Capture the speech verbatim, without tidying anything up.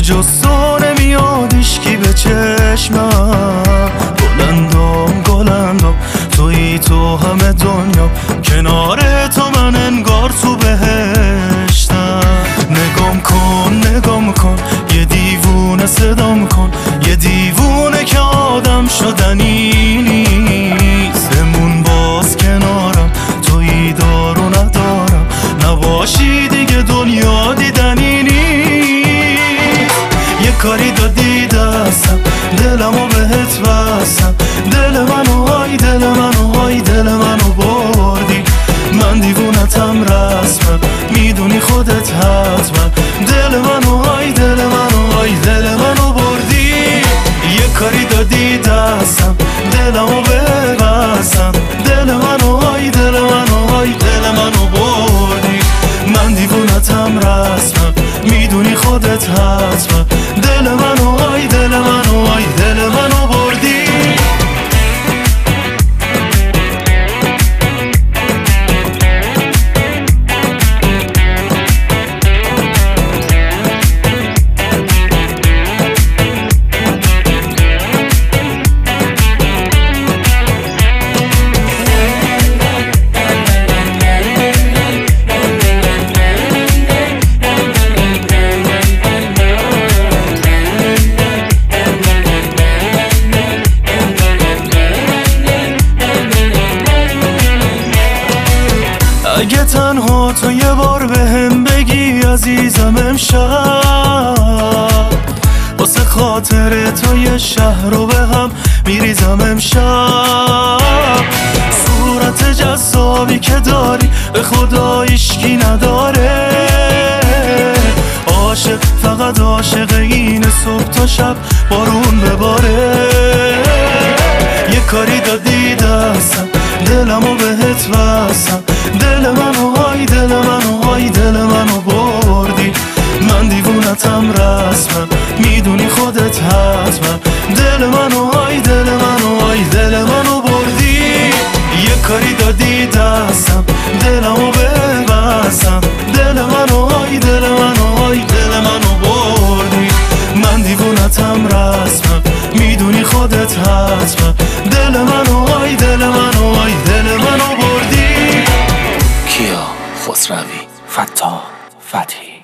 جز تو نمیاد هیچکی به چشمم. گلندم گلندم تویی تو همه دنیا، کنار تو من انگار تو بهشتم. نگام کن نگام کن یه دیوونه صدام کن، یه دیوونه که آدم شدنی نیست. بمون باز کنارم تویی دارو ندارم، نباشی دیگه دنیا دیدنی نیست. یه کاری دادی دستم دلمو بهت بستم، دل منو های دل منو های دل منو بردی. من دیوونتم رسمم میدونی خودت حتما، دل منو های دل منو های دل منو بردی. یه کاری دادی دستم دلمو ببستم، دل منو های دل منو های دل منو بردی. من دیوونتم رسمم میدونی خودت حتما، دل منو های دل منو های دل منو بردی. اگه تنها تو یه بار به هم بگی عزیزم امشب، واسه خاطر تو یه شهر رو به هم میریزم امشب. صورت جذابی که داری به خدا هیچکی نداره، عاشق فقط عاشق اینه صبح تا شب بارون بباره. یه کاری دادی دستم دلمو بهت بستم، دل منو های دل منو های دل منو بردی. من دیوونتم رسمم میدونی خودت حتما، دل منو های دل منو های دل منو بردی. یه کاری دادی دستم دلمو ببستم، دل منو های دل منو های دل منو بردی. من دیوونتم رسمم میدونی خودت حتما، دل منو های دل منو های دل منو بردی. کیا خسروی، فتاح فتحی.